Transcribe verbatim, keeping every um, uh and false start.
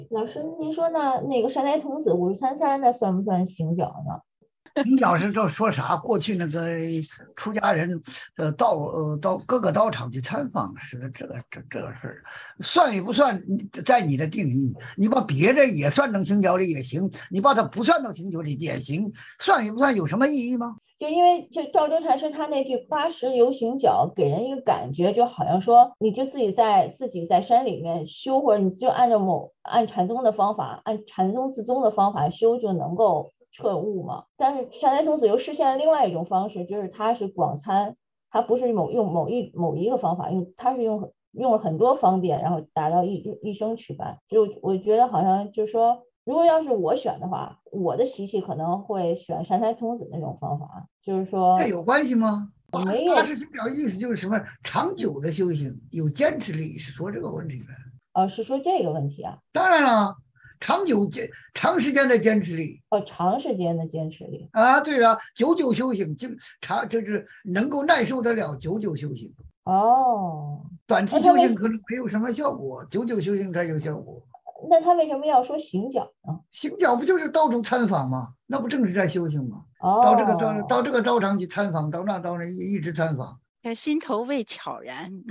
老师，您说呢？那个善财童子五十三参，那算不算行脚呢？ 你要是这说啥？过去那个出家人，呃，到呃到各个道场去参访似的，这个这这个事儿，算与不算，在你的定义。你把别的也算成行脚里也行，你把它不算到行脚里也行，算与不算有什么意义吗？ 就因为就赵州禅师他那句“八十游行脚”，给人一个感觉，就好像说你就自己在自己在山里面修，或者你就按照某按禅宗的方法，按禅宗自宗的方法修，就能够彻悟嘛。但是善财童子又实现了另外一种方式，就是他是广参，他不是某用某一某一个方法，用他是用用了很多方便，然后达到一一生祛斑。就我觉得好像就是说。如果要是我选的话，我的习气可能会选善财童子那种方法，就是说这有关系吗？ 没有， 八十行脚意思就是什么？长久的修行，有坚持力，是说这个问题的。 呃，是说这个问题啊， 当然了，长久坚长时间的坚持力。 呃，长时间的坚持力。 啊，对了，久久修行，就长就是能够耐受得了久久修行。 哦， 短期修行那他为可能没有什么效果，久久修行才有效果。 那他为什么要说行脚呢？ 行脚不就是到处参访吗？那不正是在修行吗？到这个到哦。 到这个道场去参访，到那到那一一直参访。 心头未悄然。